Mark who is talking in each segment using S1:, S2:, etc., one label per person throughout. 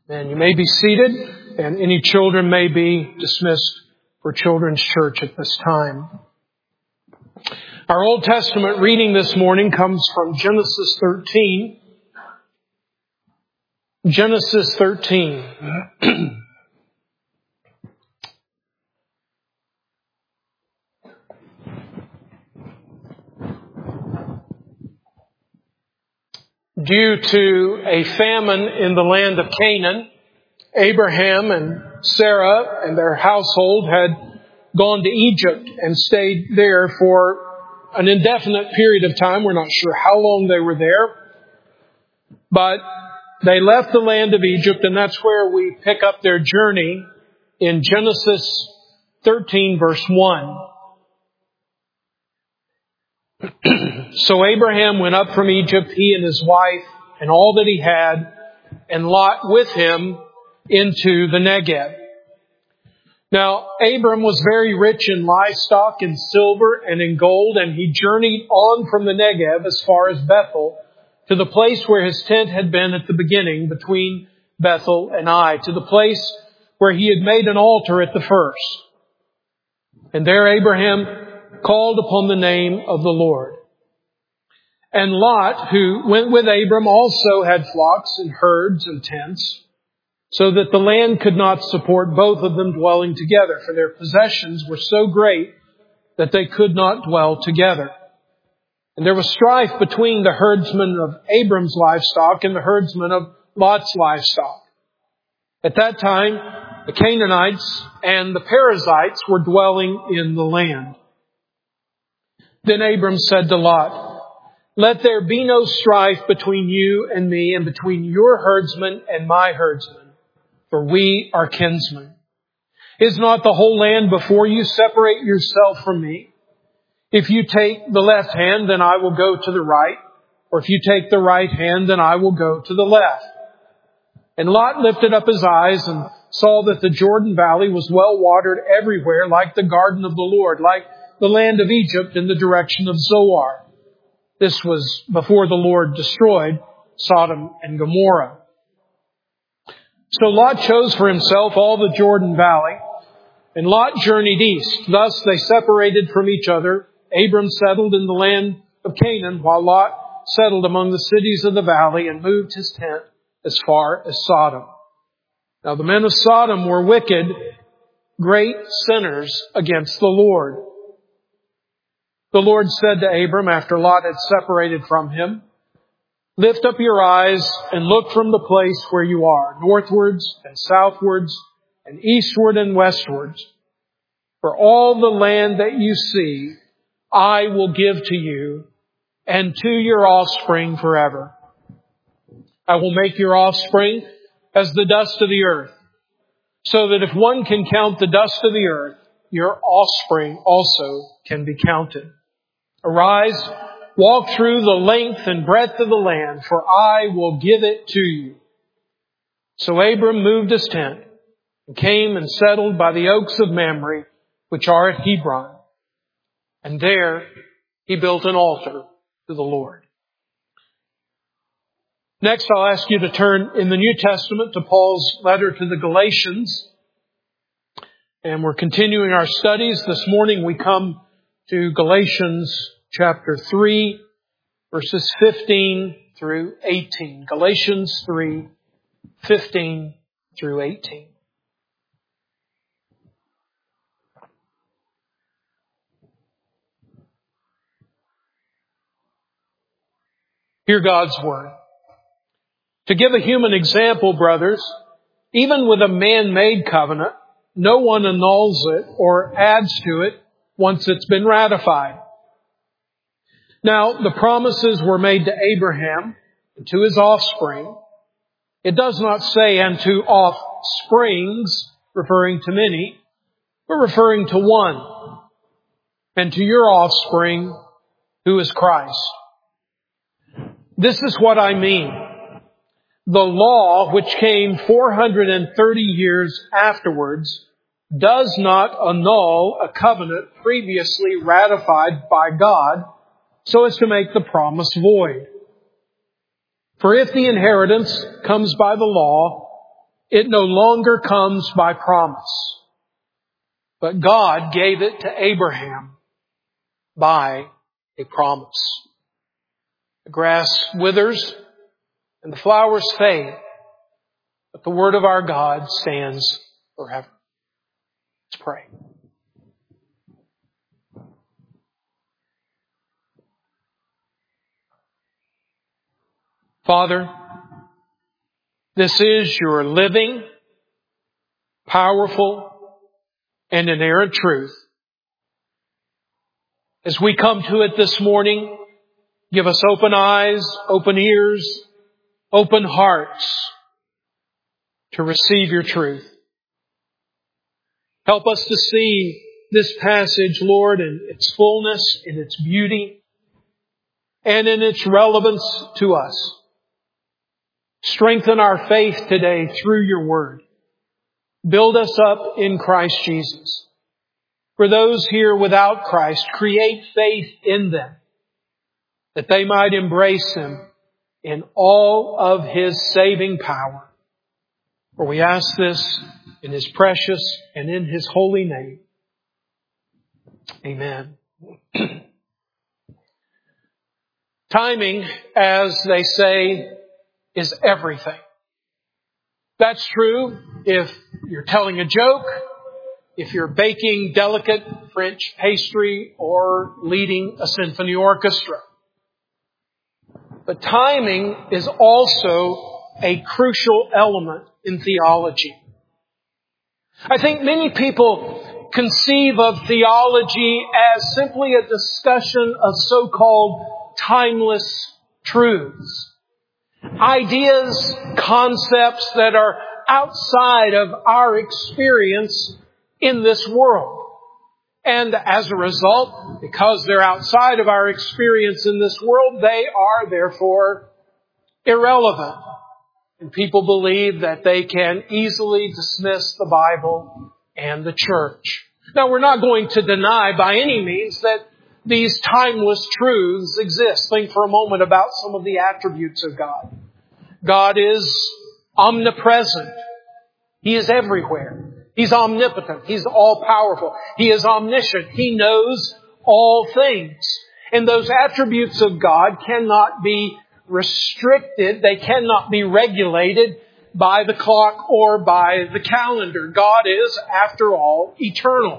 S1: And you may be seated, and any children may be dismissed for Children's Church at this time. Our Old Testament reading this morning comes from Genesis 13. Genesis 13. Due to a famine in the land of Canaan, Abraham and Sarah and their household had gone to Egypt and stayed there for an indefinite period of time. We're not sure how long they were there, but they left the land of Egypt, and that's where we pick up their journey in Genesis 13, verse 1. So Abraham went up from Egypt, he and his wife, and all that he had, and Lot with him into the Negev. Now, Abram was very rich in livestock, in silver, and in gold, and he journeyed on from the Negev as far as Bethel, to the place where his tent had been at the beginning, between Bethel and Ai, to the place where he had made an altar at the first. And there Abraham called upon the name of the Lord. And Lot, who went with Abram, also had flocks and herds and tents, so that the land could not support both of them dwelling together, for their possessions were so great that they could not dwell together. And there was strife between the herdsmen of Abram's livestock and the herdsmen of Lot's livestock. At that time, the Canaanites and the Perizzites were dwelling in the land. Then Abram said to Lot, "Let there be no strife between you and me, and between your herdsmen and my herdsmen, for we are kinsmen. Is not the whole land before you? Separate yourself from me. If you take the left hand, then I will go to the right, or if you take the right hand, then I will go to the left." And Lot lifted up his eyes and saw that the Jordan Valley was well watered everywhere, like the garden of the Lord, like the land of Egypt in the direction of Zoar. This was before the Lord destroyed Sodom and Gomorrah. So Lot chose for himself all the Jordan Valley, and Lot journeyed east. Thus they separated from each other. Abram settled in the land of Canaan, while Lot settled among the cities of the valley and moved his tent as far as Sodom. Now the men of Sodom were wicked, great sinners against the Lord. The Lord said to Abram after Lot had separated from him, "Lift up your eyes and look from the place where you are, northwards and southwards and eastward and westwards. For all the land that you see, I will give to you and to your offspring forever. I will make your offspring as the dust of the earth, so that if one can count the dust of the earth, your offspring also can be counted. Arise, walk through the length and breadth of the land, for I will give it to you." So Abram moved his tent and came and settled by the oaks of Mamre, which are at Hebron. And there he built an altar to the Lord. Next, I'll ask you to turn in the New Testament to Paul's letter to the Galatians. And we're continuing our studies. This morning we come to Galatians chapter 3, verses 15 through 18. Galatians 3, 15 through 18. Hear God's word. To give a human example, brothers, even with a man-made covenant, no one annuls it or adds to it once it's been ratified. Now, the promises were made to Abraham and to his offspring. It does not say, "and to offsprings," referring to many, but referring to one, "and to your offspring, who is Christ." This is what I mean. The law, which came 430 years afterwards, does not annul a covenant previously ratified by God so as to make the promise void. For if the inheritance comes by the law, it no longer comes by promise, but God gave it to Abraham by a promise. The grass withers and the flowers fade, but the word of our God stands forever. Let's pray. Father, this is your living, powerful, and inerrant truth. As we come to it this morning, give us open eyes, open ears, open hearts to receive your truth. Help us to see this passage, Lord, in its fullness, in its beauty, and in its relevance to us. Strengthen our faith today through your word. Build us up in Christ Jesus. For those here without Christ, create faith in them, that they might embrace Him in all of His saving power. For we ask this in His precious and in His holy name. Amen. Timing, as they say, is everything. That's true if you're telling a joke, if you're baking delicate French pastry, or leading a symphony orchestra. But timing is also a crucial element in theology. I think many people conceive of theology as simply a discussion of so-called timeless truths. Ideas, concepts that are outside of our experience in this world. And as a result, because they're outside of our experience in this world, they are therefore irrelevant. And people believe that they can easily dismiss the Bible and the church. Now, we're not going to deny by any means that these timeless truths exist. Think for a moment about some of the attributes of God. God is omnipresent. He is everywhere. He's omnipotent. He's all-powerful. He is omniscient. He knows all things. And those attributes of God cannot be restricted. They cannot be regulated by the clock or by the calendar. God is, after all, eternal.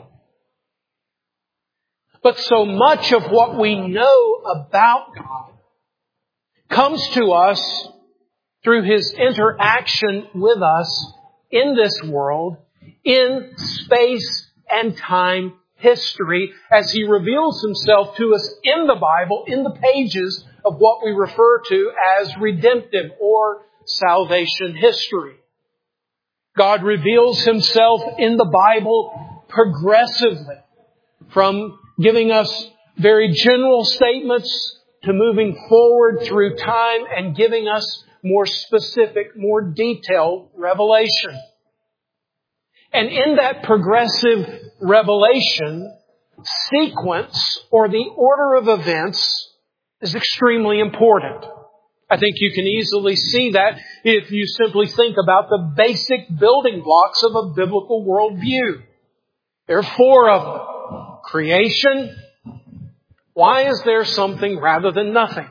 S1: But so much of what we know about God comes to us through His interaction with us in this world, in space and time history, as He reveals Himself to us in the Bible, in the pages of what we refer to as redemptive or salvation history. God reveals Himself in the Bible progressively, from giving us very general statements to moving forward through time and giving us more specific, more detailed revelation. And in that progressive revelation, sequence or the order of events is extremely important. I think you can easily see that if you simply think about the basic building blocks of a biblical worldview. There are 4 of them. Creation. Why is there something rather than nothing?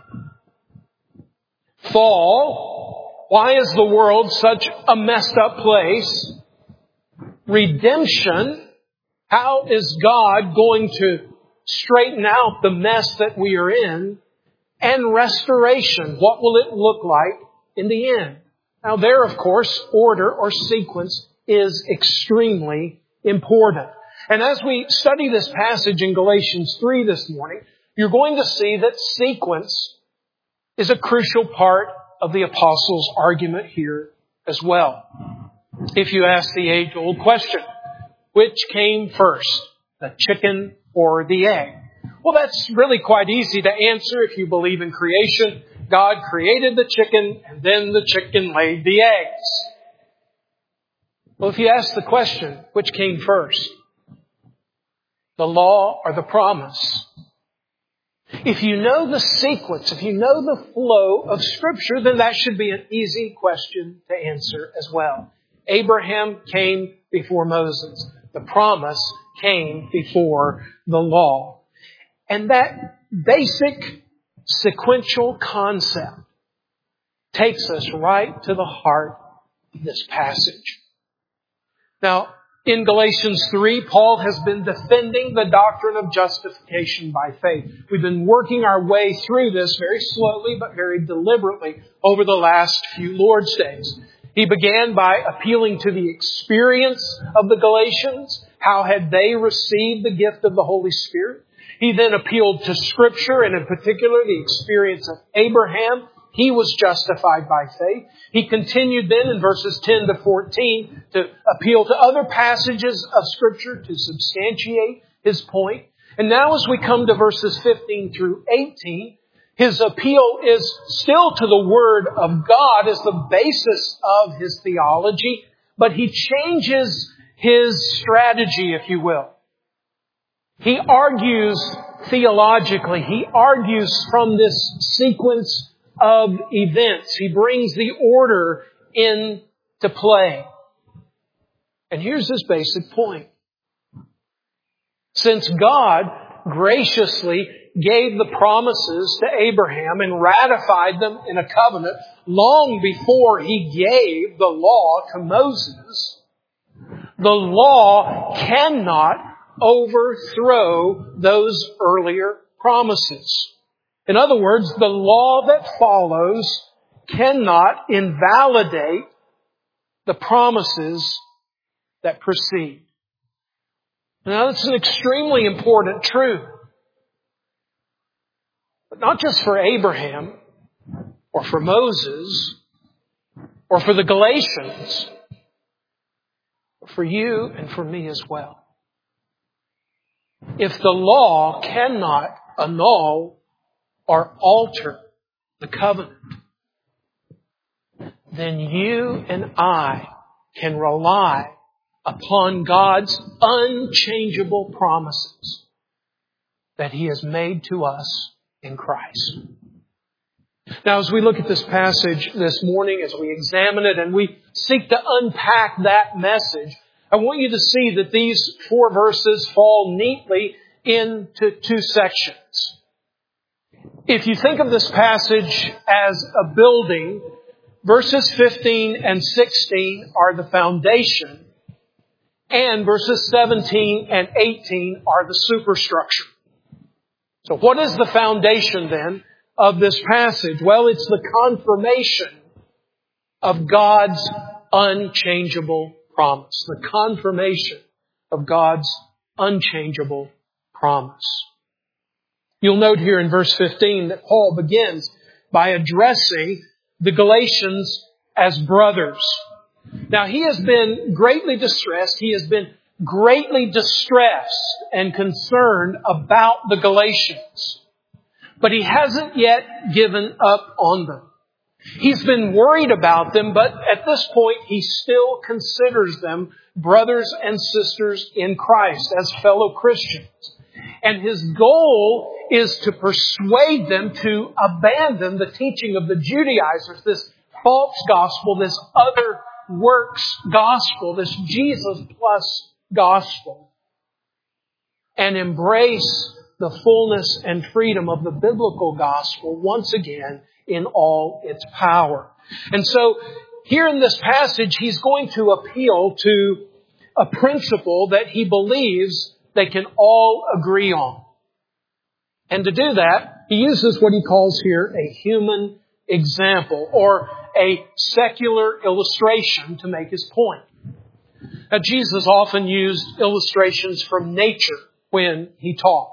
S1: Fall. Why is the world such a messed up place? Redemption. How is God going to straighten out the mess that we are in? And restoration. What will it look like in the end? Now there, of course, order or sequence is extremely important. And as we study this passage in Galatians 3 this morning, you're going to see that sequence is a crucial part of the apostles' argument here as well. If you ask the age-old question, which came first, the chicken or the egg? Well, that's really quite easy to answer if you believe in creation. God created the chicken, and then the chicken laid the eggs. Well, if you ask the question, which came first, the law or the promise? If you know the sequence, if you know the flow of Scripture, then that should be an easy question to answer as well. Abraham came before Moses. The promise came before the law. And that basic sequential concept takes us right to the heart of this passage. Now, in Galatians 3, Paul has been defending the doctrine of justification by faith. We've been working our way through this very slowly but very deliberately over the last few Lord's Days. He began by appealing to the experience of the Galatians. How had they received the gift of the Holy Spirit? He then appealed to Scripture, and in particular the experience of Abraham. He was justified by faith. He continued then in verses 10 to 14 to appeal to other passages of Scripture to substantiate his point. And now as we come to verses 15 through 18, his appeal is still to the Word of God as the basis of his theology, but he changes his strategy, if you will. He argues theologically. He argues from this sequence of events. He brings the order into play. And here's his basic point. Since God graciously gave the promises to Abraham and ratified them in a covenant long before He gave the law to Moses, the law cannot overthrow those earlier promises. In other words, the law that follows cannot invalidate the promises that precede. Now, that's an extremely important truth. But not just for Abraham, or for Moses, or for the Galatians, but for you and for me as well. If the law cannot annul or alter the covenant, then you and I can rely upon God's unchangeable promises that He has made to us in Christ. Now, as we look at this passage this morning, as we examine it and we seek to unpack that message, I want you to see that these 4 verses fall neatly into 2 sections. If you think of this passage as a building, verses 15 and 16 are the foundation, and verses 17 and 18 are the superstructure. So what is the foundation then of this passage? Well, it's the confirmation of God's unchangeable promise. The confirmation of God's unchangeable promise. You'll note here in verse 15 that Paul begins by addressing the Galatians as brothers. Now, he has been greatly distressed. He has been greatly distressed and concerned about the Galatians. But he hasn't yet given up on them. He's been worried about them, but at this point he still considers them brothers and sisters in Christ as fellow Christians. And his goal is to persuade them to abandon the teaching of the Judaizers, this false gospel, this other works gospel, this Jesus plus gospel, and embrace the fullness and freedom of the biblical gospel once again in all its power. And so here in this passage, he's going to appeal to a principle that he believes they can all agree on. And to do that, he uses what he calls here a human example or a secular illustration to make his point. Now, Jesus often used illustrations from nature when he taught.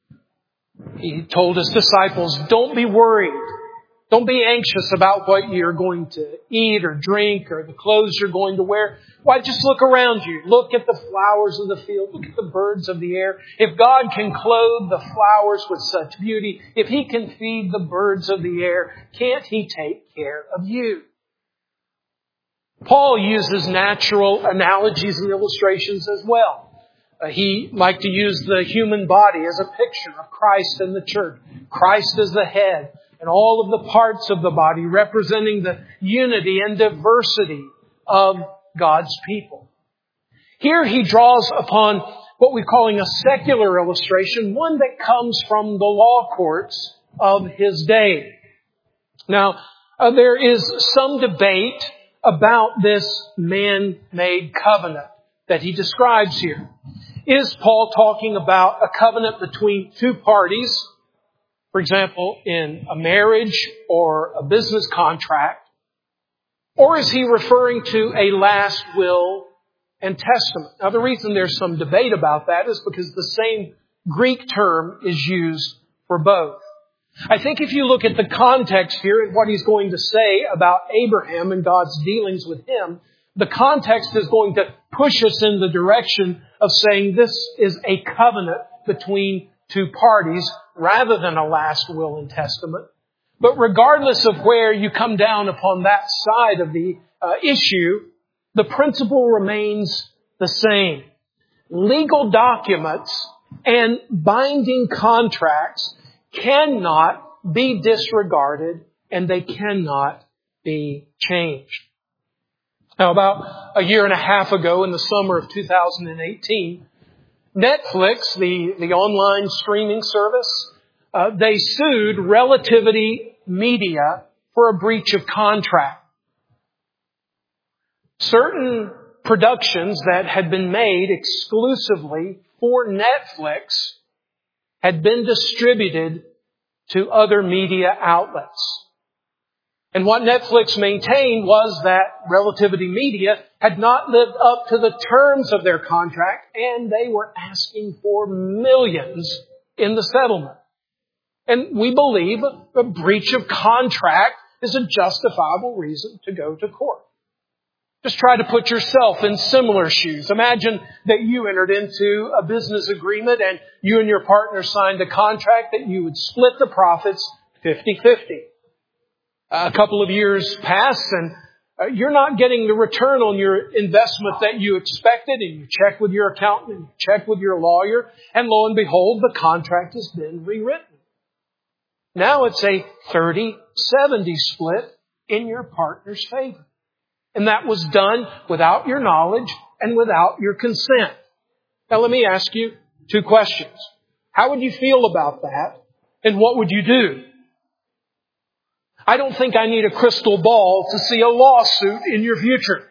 S1: He told his disciples, don't be worried. Don't be anxious about what you're going to eat or drink or the clothes you're going to wear. Why, just look around you. Look at the flowers of the field. Look at the birds of the air. If God can clothe the flowers with such beauty, if He can feed the birds of the air, can't He take care of you? Paul uses natural analogies and illustrations as well. He liked to use the human body as a picture of Christ and the church. Christ as the head, and all of the parts of the body representing the unity and diversity of God's people. Here he draws upon what we're calling a secular illustration, one that comes from the law courts of his day. Now, there is some debate about this man-made covenant that he describes here. Is Paul talking about a covenant between two parties, for example, in a marriage or a business contract? Or is he referring to a last will and testament? Now, the reason there's some debate about that is because the same Greek term is used for both. I think if you look at the context here and what he's going to say about Abraham and God's dealings with him, the context is going to push us in the direction of saying this is a covenant between two parties rather than a last will and testament. But regardless of where you come down upon that side of the issue, the principle remains the same. Legal documents and binding contracts cannot be disregarded and they cannot be changed. Now, about a year and a half ago, in the summer of 2018, Netflix, the online streaming service, they sued Relativity Media for a breach of contract. Certain productions that had been made exclusively for Netflix had been distributed to other media outlets. And what Netflix maintained was that Relativity Media had not lived up to the terms of their contract, and they were asking for millions in the settlement. And we believe a breach of contract is a justifiable reason to go to court. Just try to put yourself in similar shoes. Imagine that you entered into a business agreement and you and your partner signed a contract that you would split the profits 50-50. A couple of years pass and you're not getting the return on your investment that you expected, and you check with your accountant and you check with your lawyer, and lo and behold, the contract has been rewritten. Now it's a 30-70 split in your partner's favor. And that was done without your knowledge and without your consent. Now let me ask you two questions. How would you feel about that? And what would you do? I don't think I need a crystal ball to see a lawsuit in your future.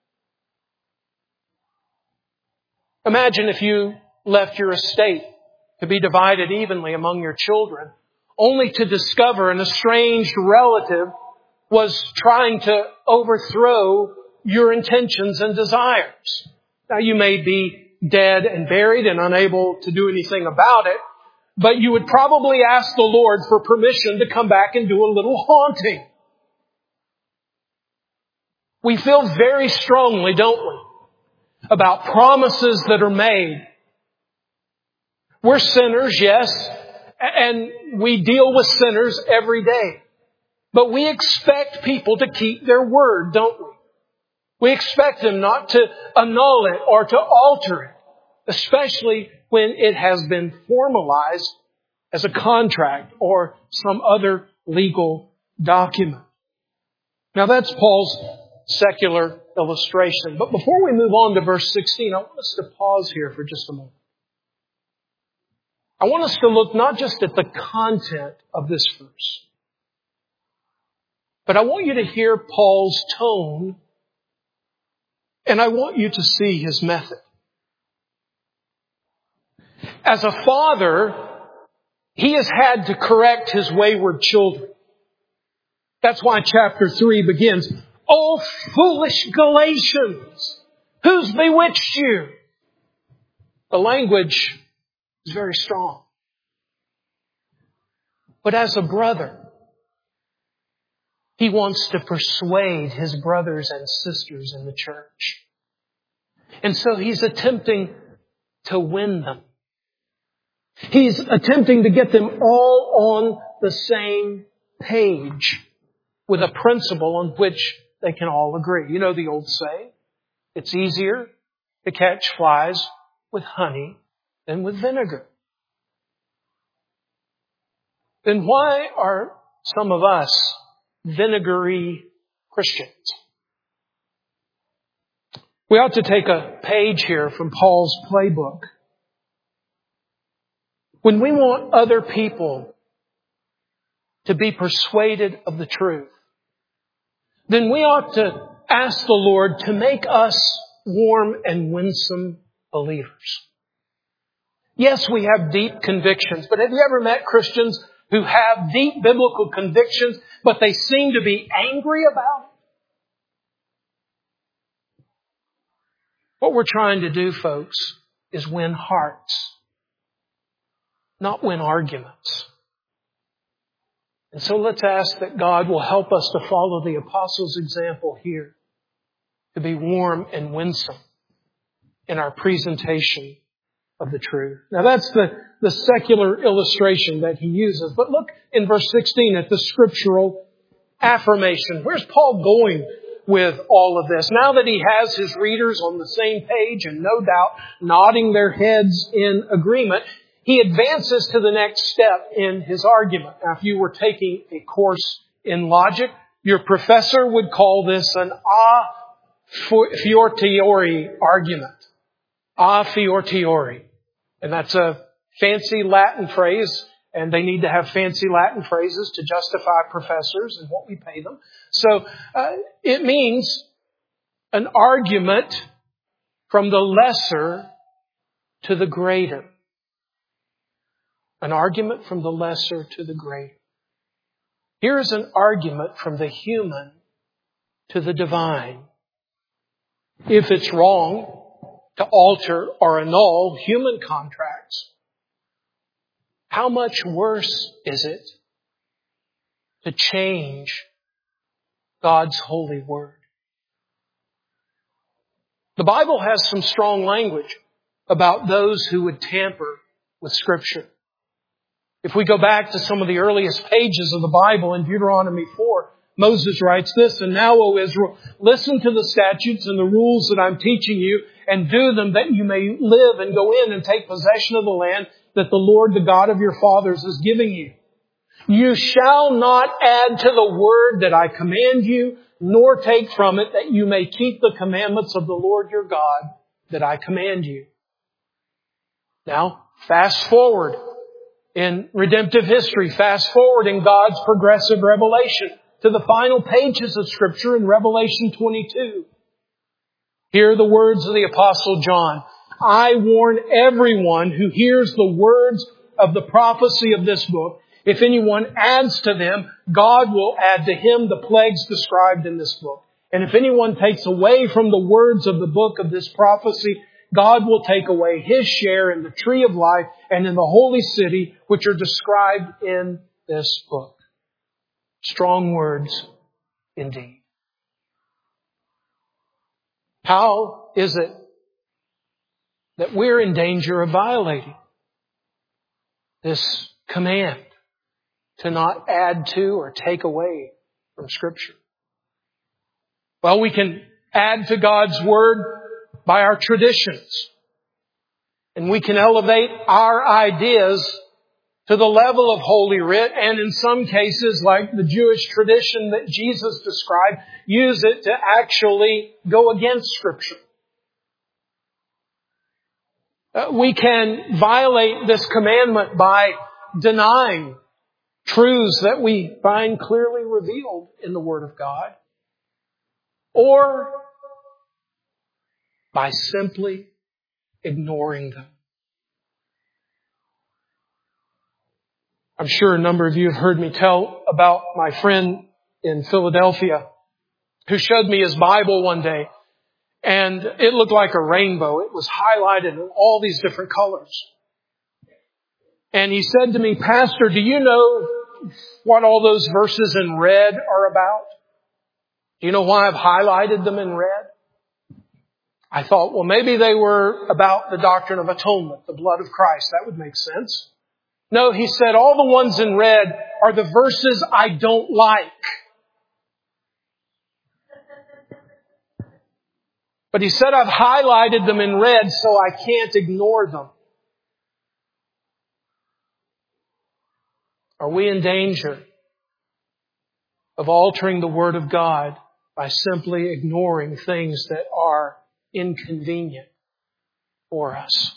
S1: Imagine if you left your estate to be divided evenly among your children, only to discover an estranged relative was trying to overthrow your intentions and desires. Now, you may be dead and buried and unable to do anything about it, but you would probably ask the Lord for permission to come back and do a little haunting. We feel very strongly, don't we, about promises that are made. We're sinners, yes, and we deal with sinners every day. But we expect people to keep their word, don't we? We expect them not to annul it or to alter it, especially when it has been formalized as a contract or some other legal document. Now that's Paul's secular illustration. But before we move on to verse 16, I want us to pause here for just a moment. I want us to look not just at the content of this verse, but I want you to hear Paul's tone, and I want you to see his method. As a father, he has had to correct his wayward children. That's why chapter 3 begins, "O foolish Galatians, who's bewitched you?" The language is very strong. But as a brother, he wants to persuade his brothers and sisters in the church. And so he's attempting to win them. He's attempting to get them all on the same page with a principle on which they can all agree. You know the old saying, it's easier to catch flies with honey than with vinegar. Then why are some of us vinegary Christians? We ought to take a page here from Paul's playbook. When we want other people to be persuaded of the truth, then we ought to ask the Lord to make us warm and winsome believers. Yes, we have deep convictions, but have you ever met Christians who have deep biblical convictions, but they seem to be angry about it? What we're trying to do, folks, is win hearts, not win arguments. And so let's ask that God will help us to follow the apostles' example here, to be warm and winsome in our presentation of the truth. Now that's the secular illustration that he uses. But look in verse 16 at the scriptural affirmation. Where's Paul going with all of this? Now that he has his readers on the same page and no doubt nodding their heads in agreement, he advances to the next step in his argument. Now, if you were taking a course in logic, your professor would call this an a fortiori argument. A fortiori. And that's a fancy Latin phrase, and they need to have fancy Latin phrases to justify professors and what we pay them. So it means an argument from the lesser to the greater. An argument from the lesser to the greater. Here is an argument from the human to the divine. If it's wrong to alter or annul human contracts, how much worse is it to change God's holy word? The Bible has some strong language about those who would tamper with Scripture. If we go back to some of the earliest pages of the Bible in Deuteronomy 4, Moses writes this, "And now, O Israel, listen to the statutes and the rules that I'm teaching you, and do them that you may live and go in and take possession of the land that the Lord, the God of your fathers, is giving you. You shall not add to the word that I command you, nor take from it, that you may keep the commandments of the Lord your God that I command you." Now, fast forward in redemptive history, fast forward in God's progressive revelation to the final pages of Scripture in Revelation 22. Hear the words of the Apostle John. "I warn everyone who hears the words of the prophecy of this book. If anyone adds to them, God will add to him the plagues described in this book. And if anyone takes away from the words of the book of this prophecy, God will take away his share in the tree of life and in the holy city, which are described in this book." Strong words indeed. How is it that we're in danger of violating this command to not add to or take away from Scripture? Well, we can add to God's Word by our traditions. And we can elevate our ideas to the level of Holy Writ, and in some cases, like the Jewish tradition that Jesus described, use it to actually go against Scripture. We can violate this commandment by denying truths that we find clearly revealed in the Word of God, or by simply ignoring them. I'm sure a number of you have heard me tell about my friend in Philadelphia who showed me his Bible one day, and it looked like a rainbow. It was highlighted in all these different colors. And he said to me, "Pastor, do you know what all those verses in red are about? Do you know why I've highlighted them in red?" I thought, well, maybe they were about the doctrine of atonement, the blood of Christ. That would make sense. No, he said, all the ones in red are the verses I don't like. But he said, I've highlighted them in red so I can't ignore them. Are we in danger of altering the Word of God by simply ignoring things that are inconvenient for us.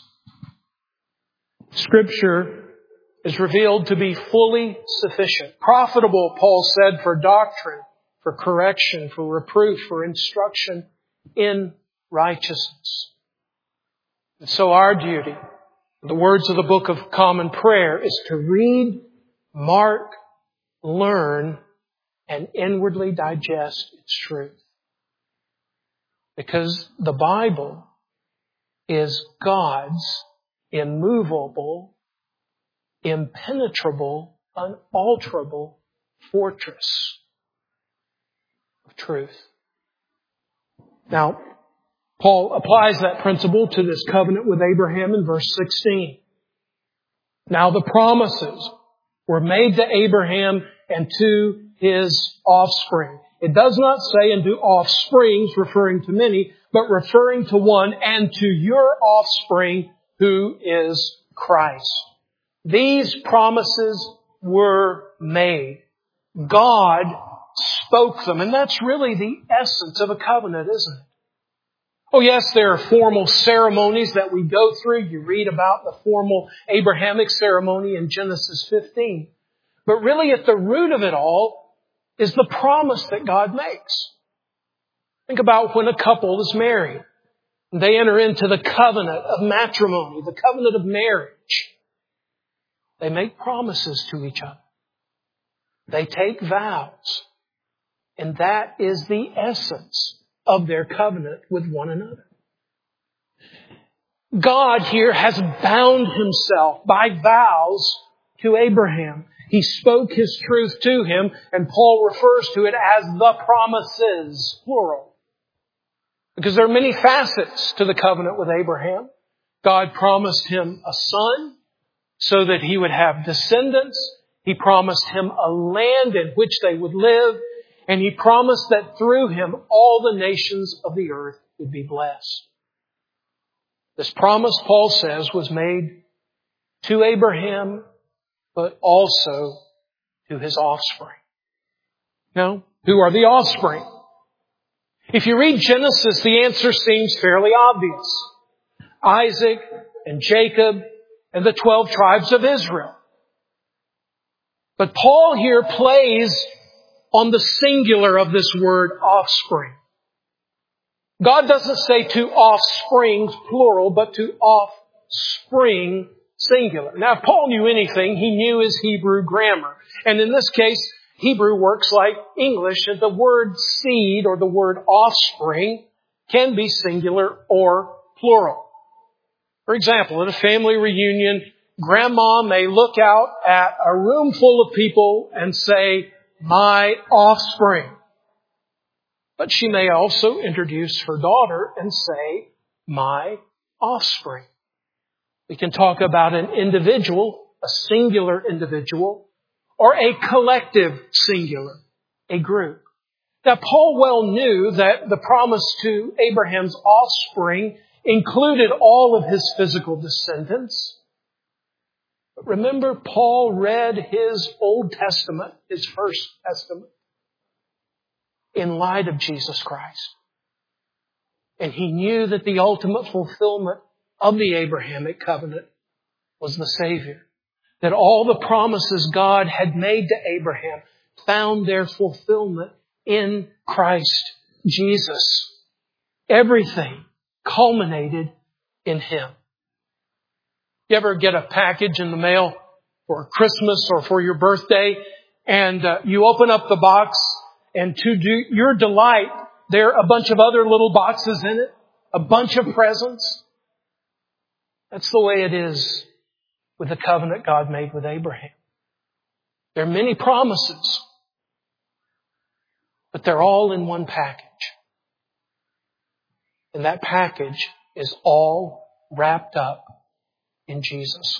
S1: Scripture is revealed to be fully sufficient. Profitable, Paul said, for doctrine, for correction, for reproof, for instruction in righteousness. And so our duty, the words of the Book of Common Prayer, is to read, mark, learn, and inwardly digest its truth. Because the Bible is God's immovable, impenetrable, unalterable fortress of truth. Now, Paul applies that principle to this covenant with Abraham in verse 16. Now the promises were made to Abraham and to his offspring. It does not say and to offsprings, referring to many, but referring to one, and to your offspring, who is Christ. These promises were made. God spoke them, and that's really the essence of a covenant, isn't it? Oh yes, there are formal ceremonies that we go through. You read about the formal Abrahamic ceremony in Genesis 15. But really at the root of it all is the promise that God makes. Think about when a couple is married. They enter into the covenant of matrimony, the covenant of marriage. They make promises to each other. They take vows. And that is the essence of their covenant with one another. God here has bound Himself by vows to Abraham. He spoke His truth to him, and Paul refers to it as the promises, plural. Because there are many facets to the covenant with Abraham. God promised him a son so that he would have descendants. He promised him a land in which they would live. And He promised that through him all the nations of the earth would be blessed. This promise, Paul says, was made to Abraham, but also to his offspring. Now, who are the offspring? If you read Genesis, the answer seems fairly obvious. Isaac and Jacob and the 12 tribes of Israel. But Paul here plays on the singular of this word offspring. God doesn't say to offsprings, plural, but to offspring, singular. Now, if Paul knew anything, he knew his Hebrew grammar. And in this case, Hebrew works like English, and the word seed or the word offspring can be singular or plural. For example, at a family reunion, Grandma may look out at a room full of people and say, "My offspring." But she may also introduce her daughter and say, "My offspring." We can talk about an individual, a singular individual, or a collective singular, a group. Now, Paul well knew that the promise to Abraham's offspring included all of his physical descendants. But remember, Paul read his Old Testament, his First Testament, in light of Jesus Christ. And he knew that the ultimate fulfillment of the Abrahamic covenant was the Savior. That all the promises God had made to Abraham found their fulfillment in Christ Jesus. Everything culminated in Him. You ever get a package in the mail for Christmas or for your birthday, and you open up the box, and to your delight, there are a bunch of other little boxes in it, a bunch of presents? That's the way it is with the covenant God made with Abraham. There are many promises, but they're all in one package. And that package is all wrapped up in Jesus.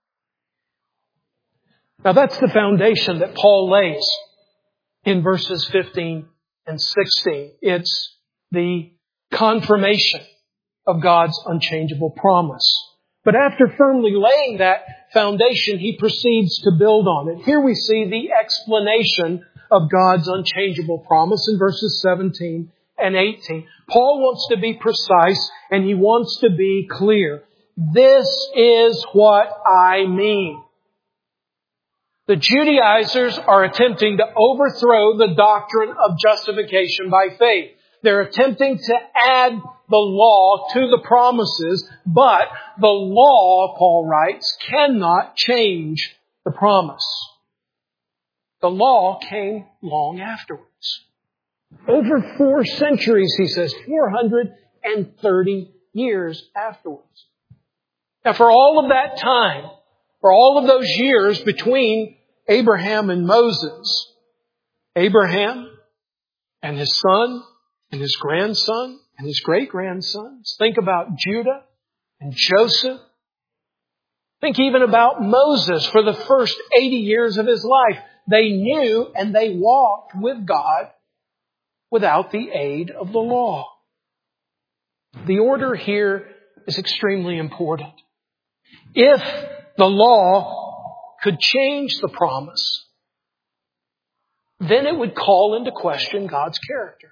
S1: Now that's the foundation that Paul lays in verses 15 and 16. It's the confirmation of God's unchangeable promise. But after firmly laying that foundation, he proceeds to build on it. Here we see the explanation of God's unchangeable promise in verses 17 and 18. Paul wants to be precise and he wants to be clear. This is what I mean. The Judaizers are attempting to overthrow the doctrine of justification by faith. They're attempting to add the law to the promises, but the law, Paul writes, cannot change the promise. The law came long afterwards. Over 4 centuries, he says, 430 years afterwards. Now, for all of that time, for all of those years between Abraham and Moses, Abraham and his son and his grandson and his great-grandsons. Think about Judah and Joseph. Think even about Moses for the first 80 years of his life. They knew and they walked with God without the aid of the law. The order here is extremely important. If the law could change the promise, then it would call into question God's character.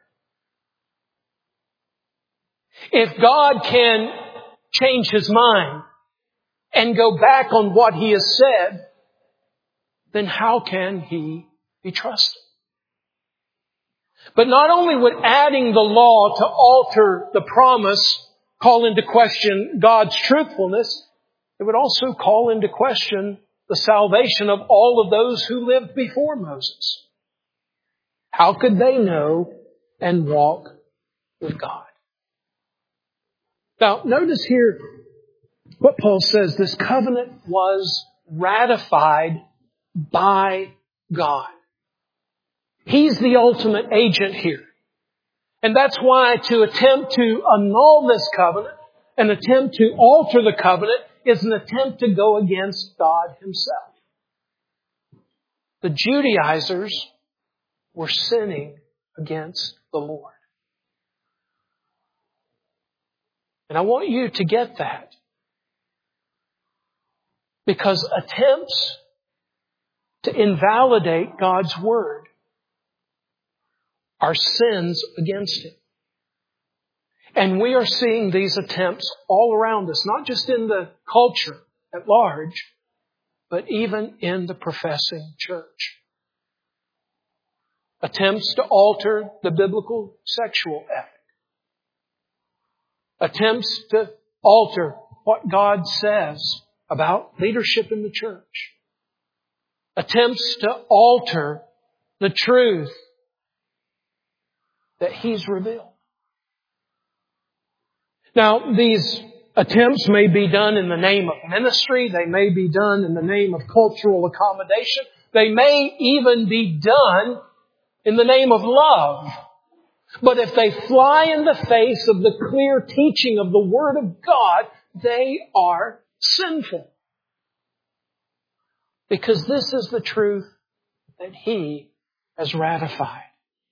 S1: If God can change His mind and go back on what He has said, then how can He be trusted? But not only would adding the law to alter the promise call into question God's truthfulness, it would also call into question the salvation of all of those who lived before Moses. How could they know and walk with God? Now, notice here what Paul says. This covenant was ratified by God. He's the ultimate agent here. And that's why to attempt to annul this covenant, an attempt to alter the covenant, is an attempt to go against God Himself. The Judaizers were sinning against the Lord. And I want you to get that. Because attempts to invalidate God's Word are sins against Him. And we are seeing these attempts all around us, not just in the culture at large, but even in the professing church. Attempts to alter the biblical sexual ethic. Attempts to alter what God says about leadership in the church. Attempts to alter the truth that He's revealed. Now, these attempts may be done in the name of ministry. They may be done in the name of cultural accommodation. They may even be done in the name of love. But if they fly in the face of the clear teaching of the Word of God, they are sinful. Because this is the truth that He has ratified.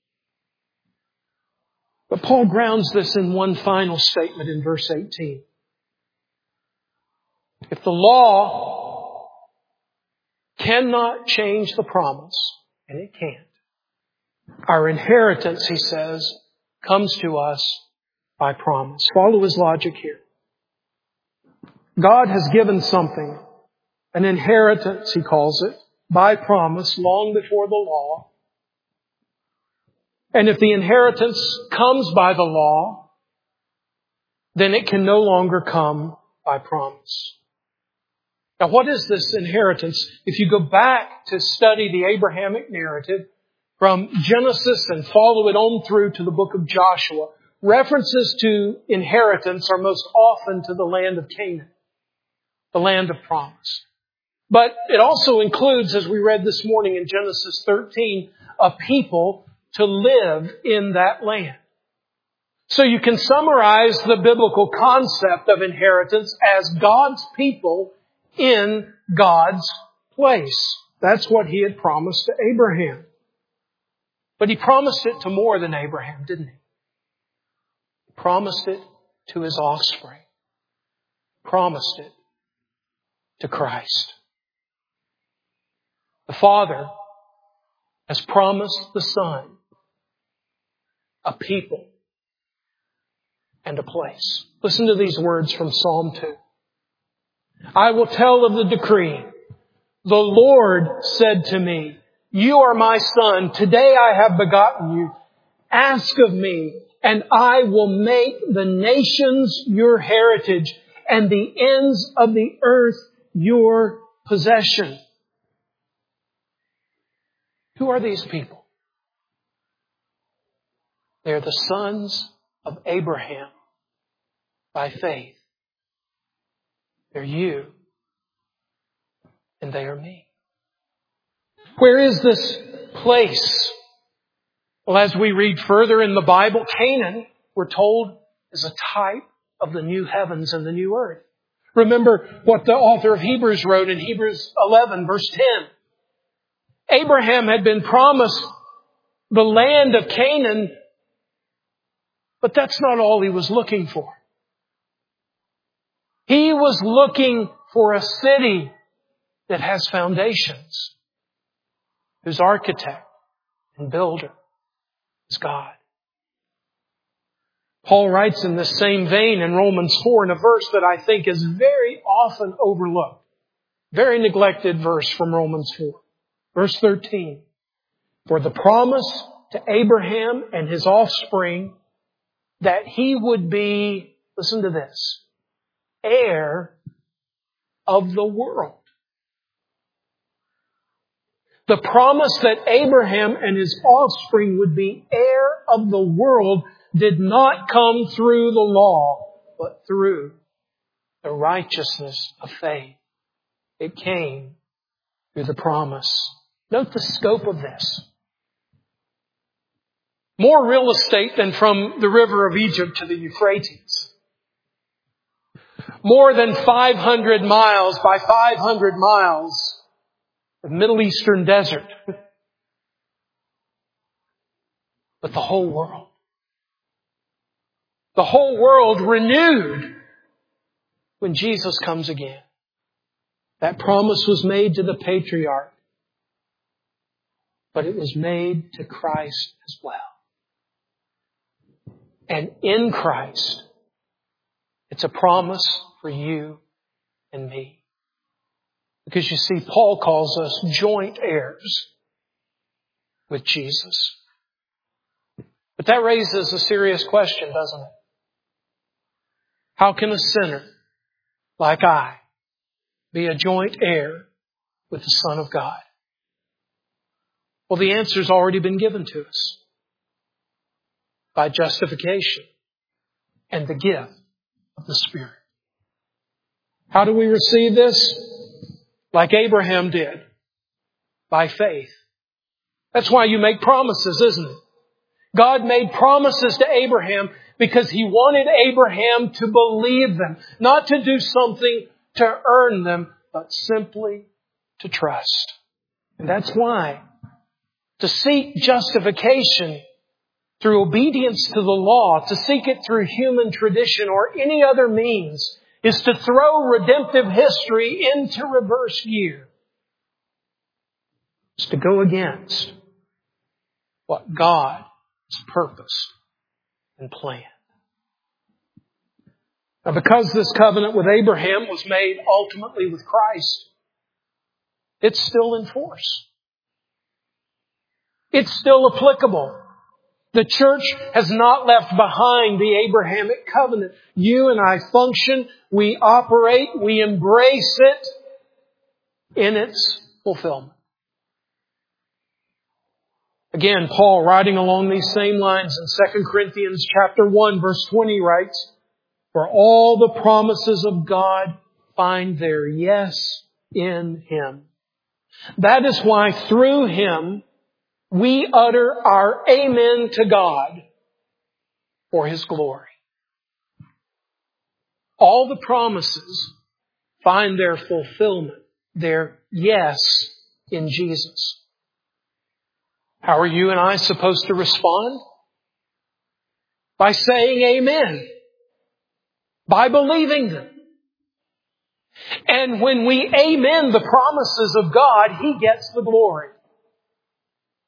S1: But Paul grounds this in one final statement in verse 18. If the law cannot change the promise, and it can't, our inheritance, he says, comes to us by promise. Follow his logic here. God has given something, an inheritance, he calls it, by promise long before the law. And if the inheritance comes by the law, then it can no longer come by promise. Now, what is this inheritance? If you go back to study the Abrahamic narrative from Genesis and follow it on through to the book of Joshua, references to inheritance are most often to the land of Canaan, the land of promise. But it also includes, as we read this morning in Genesis 13, a people to live in that land. So you can summarize the biblical concept of inheritance as God's people in God's place. That's what He had promised to Abraham. But He promised it to more than Abraham, didn't He? He promised it to His offspring. Promised it to Christ. The Father has promised the Son a people and a place. Listen to these words from Psalm 2. I will tell of the decree. The Lord said to me, you are my son. Today I have begotten you. Ask of me, and I will make the nations your heritage and the ends of the earth your possession. Who are these people? They are the sons of Abraham by faith. They're you, and they are me. Where is this place? Well, as we read further in the Bible, Canaan, we're told, is a type of the new heavens and the new earth. Remember what the author of Hebrews wrote in Hebrews 11, verse 10. Abraham had been promised the land of Canaan, but that's not all he was looking for. He was looking for a city that has foundations, whose architect and builder is God. Paul writes in this same vein in Romans 4 in a verse that I think is very often overlooked. Very neglected verse from Romans 4. Verse 13. For the promise to Abraham and his offspring that he would be, listen to this, heir of the world. The promise that Abraham and his offspring would be heir of the world did not come through the law, but through the righteousness of faith. It came through the promise. Note the scope of this. More real estate than from the river of Egypt to the Euphrates. More than 500 miles by 500 miles of Middle Eastern desert. But the whole world. The whole world renewed when Jesus comes again. That promise was made to the patriarch, but it was made to Christ as well. And in Christ, it's a promise for you and me. Because you see, Paul calls us joint heirs with Jesus. But that raises a serious question, doesn't it? How can a sinner like I be a joint heir with the Son of God? Well, the answer's already been given to us by justification and the gift of the Spirit. How do we receive this? Like Abraham did, by faith. That's why you make promises, isn't it? God made promises to Abraham because He wanted Abraham to believe them, not to do something to earn them, but simply to trust. And that's why to seek justification through obedience to the law, to seek it through human tradition or any other means, is to throw redemptive history into reverse gear. It's to go against what God has purposed and planned. Now, because this covenant with Abraham was made ultimately with Christ, it's still in force. It's still applicable. The church has not left behind the Abrahamic covenant. You and I function, we operate, we embrace it in its fulfillment. Again, Paul, writing along these same lines in 2 Corinthians chapter 1, verse 20, writes, for all the promises of God find their yes in Him. That is why through Him we utter our amen to God for His glory. All the promises find their fulfillment, their yes in Jesus. How are you and I supposed to respond? By saying amen. By believing them. And when we amen the promises of God, He gets the glory.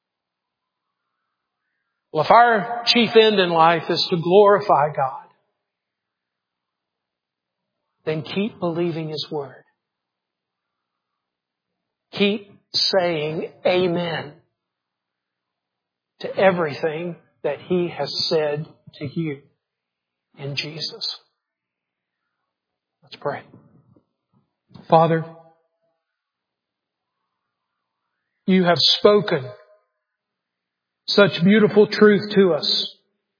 S1: Well, if our chief end in life is to glorify God, then keep believing His Word. Keep saying amen to everything that He has said to you in Jesus. Let's pray. Father, You have spoken such beautiful truth to us.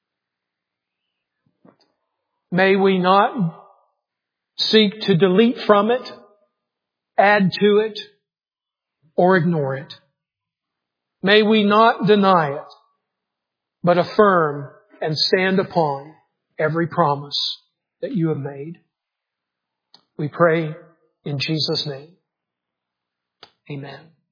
S1: May we not seek to delete from it, add to it, or ignore it. May we not deny it, but affirm and stand upon every promise that You have made. We pray in Jesus' name. Amen.